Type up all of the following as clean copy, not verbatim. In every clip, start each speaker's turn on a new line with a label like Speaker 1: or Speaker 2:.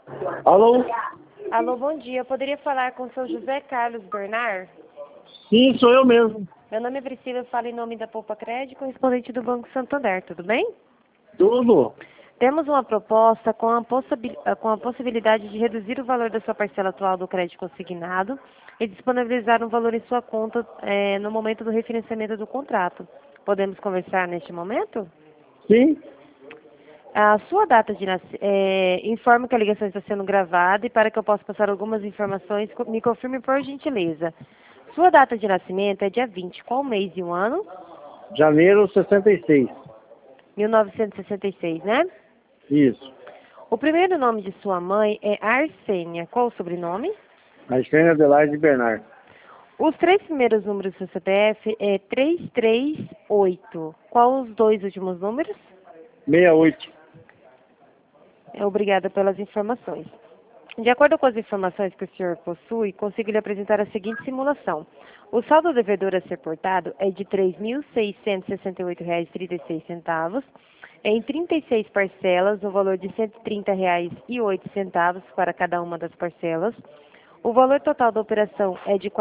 Speaker 1: Alô?
Speaker 2: Alô, bom dia. Eu poderia falar com o seu José Carlos Bernard?
Speaker 1: Sim, sou eu mesmo.
Speaker 2: Meu nome é Priscila, eu falo em nome da Poupa Crédito, correspondente do Banco Santander, tudo bem?
Speaker 1: Tudo?
Speaker 2: Temos uma proposta com a possibilidade de reduzir o valor da sua parcela atual do crédito consignado e disponibilizar um valor em sua conta no momento do refinanciamento do contrato. Podemos conversar neste momento?
Speaker 1: Sim?
Speaker 2: A sua data de nascimento, informo que a ligação está sendo gravada e para que eu possa passar algumas informações, me confirme por gentileza. Sua data de nascimento é dia 20, qual mês e o ano?
Speaker 1: Janeiro 66.
Speaker 2: 1966, né?
Speaker 1: Isso.
Speaker 2: O primeiro nome de sua mãe é Arsênia, qual o sobrenome?
Speaker 1: Arsênia Adelaide Bernard.
Speaker 2: Os três primeiros números do seu CPF é 338. Qual os dois últimos números?
Speaker 1: 68.
Speaker 2: Obrigada pelas informações. De acordo com as informações que o senhor possui, consigo lhe apresentar a seguinte simulação. O saldo devedor a ser portado é de R$ 3.668,36 em 36 parcelas, no valor de R$ 130,08 para cada uma das parcelas. O valor total da operação é de R$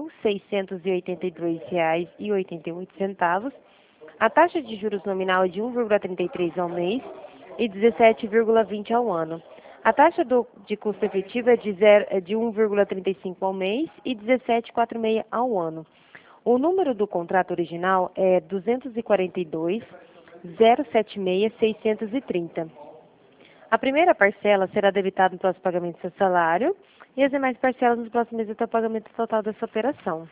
Speaker 2: 4.682,88. A taxa de juros nominal é de 1,33 ao mês e 17,20 ao ano. A taxa de custo efetivo é de 1,35 ao mês e 17,46 ao ano. O número do contrato original é 242.076.630. A primeira parcela será debitada no próximo pagamento do seu salário e as demais parcelas nos próximos meses até o pagamento total dessa operação.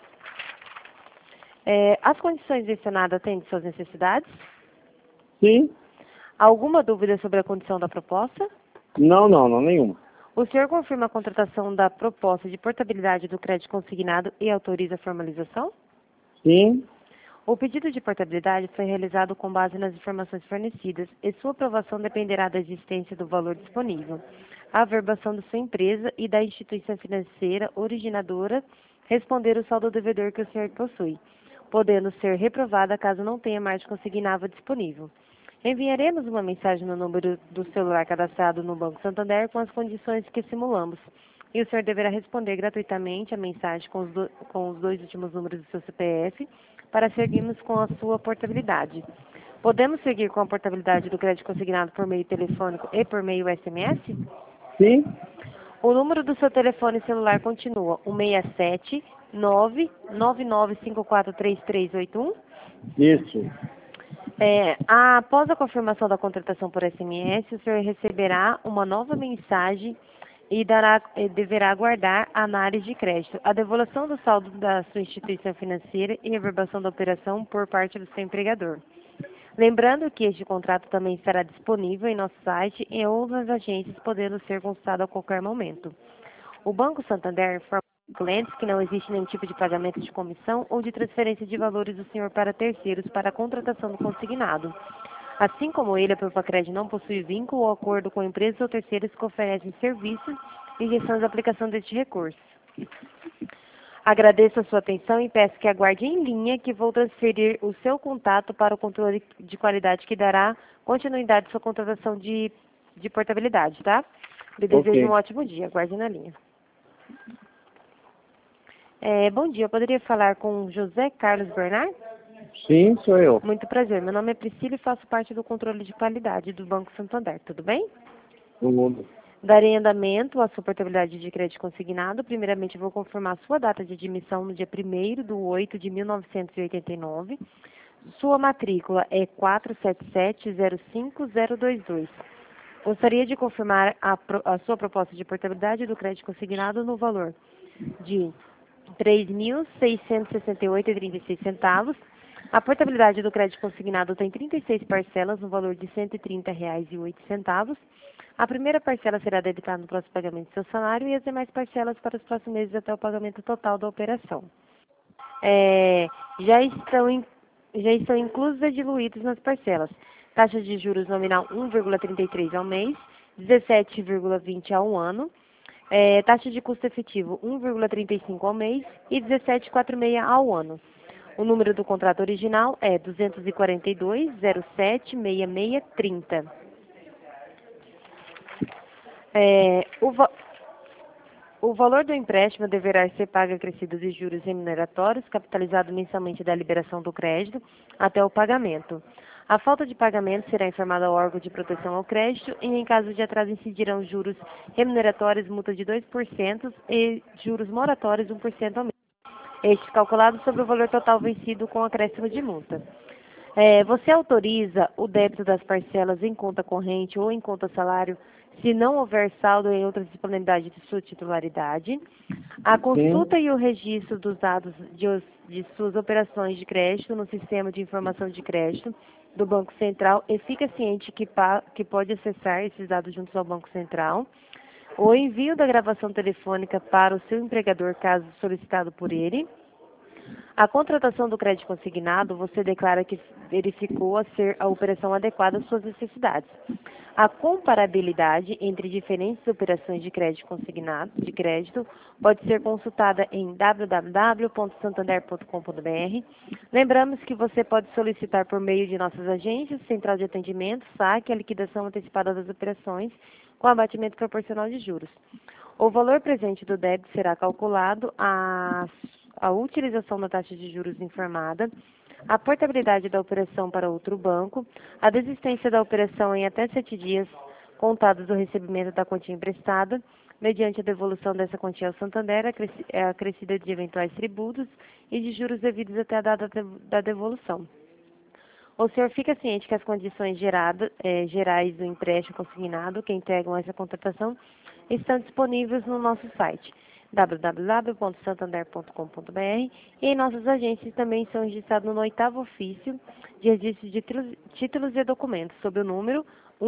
Speaker 2: As condições mencionadas atendem suas necessidades?
Speaker 1: Sim?
Speaker 2: Alguma dúvida sobre a condição da proposta?
Speaker 1: Não, nenhuma.
Speaker 2: O senhor confirma a contratação da proposta de portabilidade do crédito consignado e autoriza a formalização?
Speaker 1: Sim?
Speaker 2: O pedido de portabilidade foi realizado com base nas informações fornecidas e sua aprovação dependerá da existência do valor disponível, a averbação da sua empresa e da instituição financeira originadora responder o saldo devedor que o senhor possui, podendo ser reprovada caso não tenha margem consignável disponível. Enviaremos uma mensagem no número do celular cadastrado no Banco Santander com as condições que simulamos. E o senhor deverá responder gratuitamente a mensagem com os dois últimos números do seu CPF para seguirmos com a sua portabilidade. Podemos seguir com a portabilidade do crédito consignado por meio telefônico e por meio SMS?
Speaker 1: Sim?
Speaker 2: O número do seu telefone celular continua 167 999543381.
Speaker 1: Isso.
Speaker 2: Após a confirmação da contratação por SMS, o senhor receberá uma nova mensagem e deverá aguardar a análise de crédito, a devolução do saldo da sua instituição financeira e a averbação da operação por parte do seu empregador. Lembrando que este contrato também estará disponível em nosso site e em outras agências, podendo ser consultado a qualquer momento. O Banco Santander informa aos clientes que não existe nenhum tipo de pagamento de comissão ou de transferência de valores do senhor para terceiros para a contratação do consignado. Assim como ele, a Propacred não possui vínculo ou acordo com empresas ou terceiros que oferecem serviços e gestão da aplicação deste recurso. Agradeço a sua atenção e peço que aguarde em linha que vou transferir o seu contato para o controle de qualidade que dará continuidade à sua contratação de portabilidade, tá? Lhe desejo um ótimo dia. Aguarde na linha. Bom dia, eu poderia falar com José Carlos Bernard?
Speaker 1: Sim, sou eu.
Speaker 2: Muito prazer, meu nome é Priscila e faço parte do controle de qualidade do Banco Santander, tudo bem?
Speaker 1: Tudo.
Speaker 2: Darei andamento à sua portabilidade de crédito consignado. Primeiramente, vou confirmar sua data de admissão no dia 1º de 8 de 1989. Sua matrícula é 477-05022. Gostaria de confirmar a sua proposta de portabilidade do crédito consignado no valor de R$ 3.668,36. A portabilidade do crédito consignado tem 36 parcelas no valor de R$ 130,08. A primeira parcela será debitada no próximo pagamento do seu salário e as demais parcelas para os próximos meses até o pagamento total da operação. Já estão inclusos e diluídos nas parcelas. Taxa de juros nominal 1,33 ao mês, 17,20 ao ano. Taxa de custo efetivo 1,35 ao mês e 17,46 ao ano. O número do contrato original é 242.07.6630. O valor do empréstimo deverá ser pago acrescido de juros remuneratórios, capitalizado mensalmente da liberação do crédito até o pagamento. A falta de pagamento será informada ao órgão de proteção ao crédito e, em caso de atraso, incidirão juros remuneratórios, multa de 2% e juros moratórios 1% ao mês. Este calculado sobre o valor total vencido com acréscimo de multa. Você autoriza o débito das parcelas em conta corrente ou em conta salário se não houver saldo em outra disponibilidade de sua titularidade. A consulta e o registro dos dados de suas operações de crédito no sistema de informação de crédito do Banco Central e fica ciente que pode acessar esses dados juntos ao Banco Central. O envio da gravação telefônica para o seu empregador, caso solicitado por ele. A contratação do crédito consignado, você declara que verificou ser a operação adequada às suas necessidades. A comparabilidade entre diferentes operações de crédito consignado, de crédito, pode ser consultada em www.santander.com.br. Lembramos que você pode solicitar por meio de nossas agências, central de atendimento, saque, a liquidação antecipada das operações, com abatimento proporcional de juros. O valor presente do débito será calculado a utilização da taxa de juros informada, a portabilidade da operação para outro banco, a desistência da operação em até 7 dias contados do recebimento da quantia emprestada, mediante a devolução dessa quantia ao Santander, acrescida de eventuais tributos e de juros devidos até a data da devolução. O senhor fica ciente que as condições gerais do empréstimo consignado que integram essa contratação estão disponíveis no nosso site www.santander.com.br e em nossas agências também são registrados no 8º ofício de registro de títulos e documentos, sob o número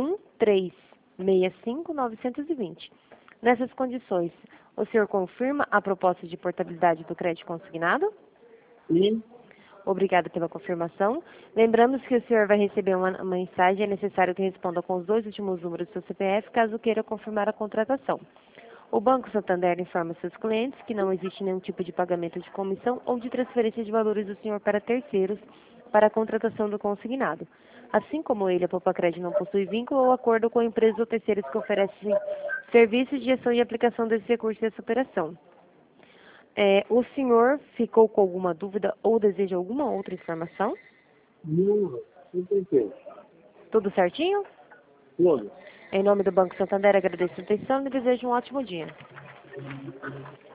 Speaker 2: 1365920. Nessas condições, o senhor confirma a proposta de portabilidade do crédito consignado?
Speaker 1: Sim.
Speaker 2: Obrigada pela confirmação. Lembramos que o senhor vai receber uma mensagem, é necessário que responda com os 2 últimos números do seu CPF, caso queira confirmar a contratação. O Banco Santander informa seus clientes que não existe nenhum tipo de pagamento de comissão ou de transferência de valores do senhor para terceiros para a contratação do consignado. Assim como ele, a Popacred não possui vínculo ou acordo com empresas ou terceiros que oferecem serviços de gestão e aplicação desse recurso dessa operação. O senhor ficou com alguma dúvida ou deseja alguma outra informação?
Speaker 1: Não, não tem tempo.
Speaker 2: Tudo certinho?
Speaker 1: Tudo.
Speaker 2: Em nome do Banco Santander, agradeço a atenção e desejo um ótimo dia.